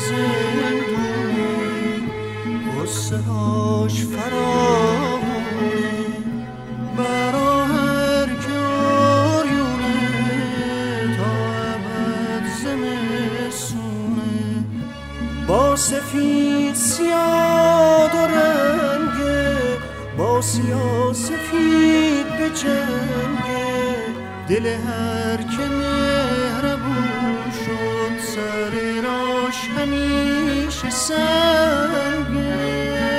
زندونه غصه هاش فراوونه برا هر که آریونه تا ابد زمستونه با سفید سیاه و رنگه با سیاه سفید به جنگه دل هر که مهربون شد سر راش همیشه سنگه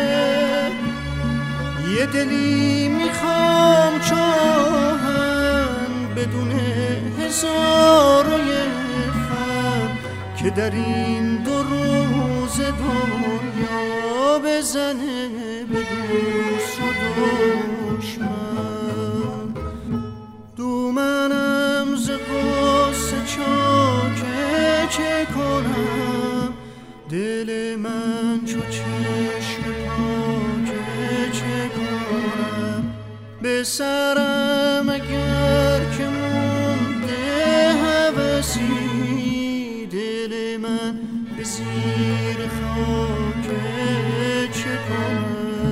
یه دلی میخوام چاهن بدون هزار و یک فن که در این دو روز دنیا بزنه به دوست و دشمن دومنم ز غصه چاکه چه کنم دل من چو چشم پاکه چه کنم به سرم اگر که مونده هوسی دل من به زیر خاکه چه کنم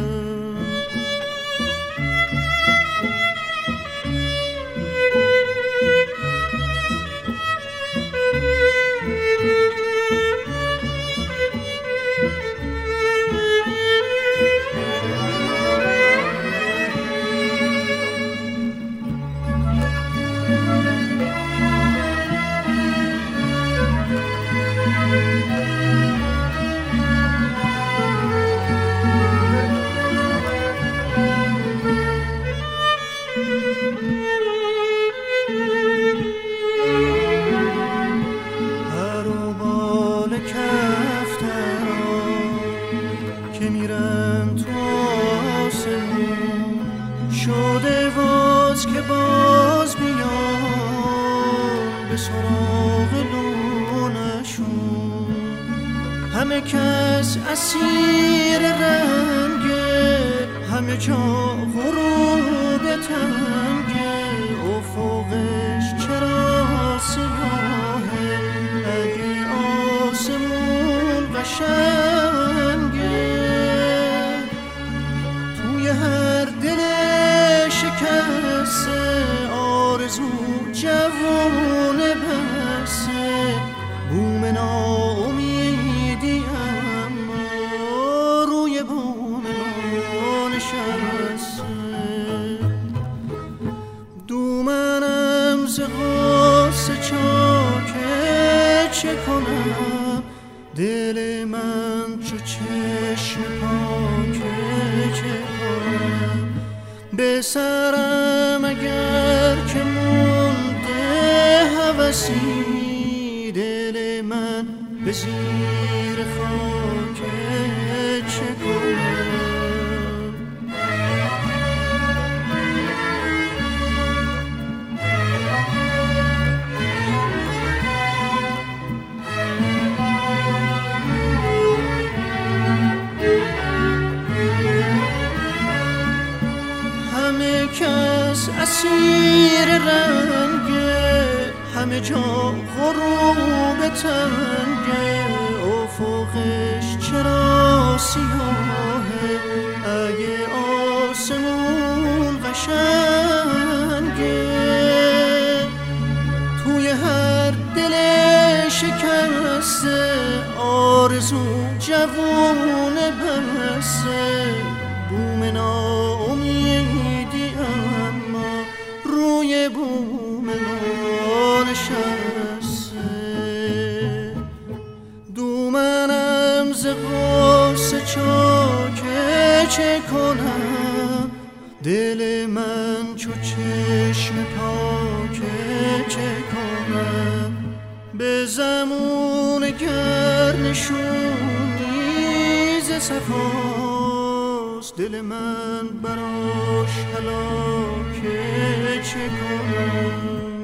که میرن تو آسمون شده واز که باز بیان به سراغ لونشون همه کس اسیر رنگه همه جا غروب تنگه افقش چرا سیاهه اگه آسمون قشنگه توی هر دل شکسته آرزو جوونه بسته بوم ناامیدی اما روی بوم ما نشسته دومنم ز غصه چاکه چه کنم دل من چو چشم پاکه چه کنم به سرم اگر که مونده هوسی دل من به زیر خاکه چه کنم کس اسیر رنگه همه جا غروب تنگه افقش چرا سیاهه اگه آسمون قشنگه توی هر دل شکسته آرزو جوونه بسته بوم ناامیدی اما روی بوم ما نشسته دومنم ز غصه چاکه چه کنم دل من چو چشم پاکه چه کنم به زمون گر نشونی ز صفاست دل من براش هلاکه چه کنم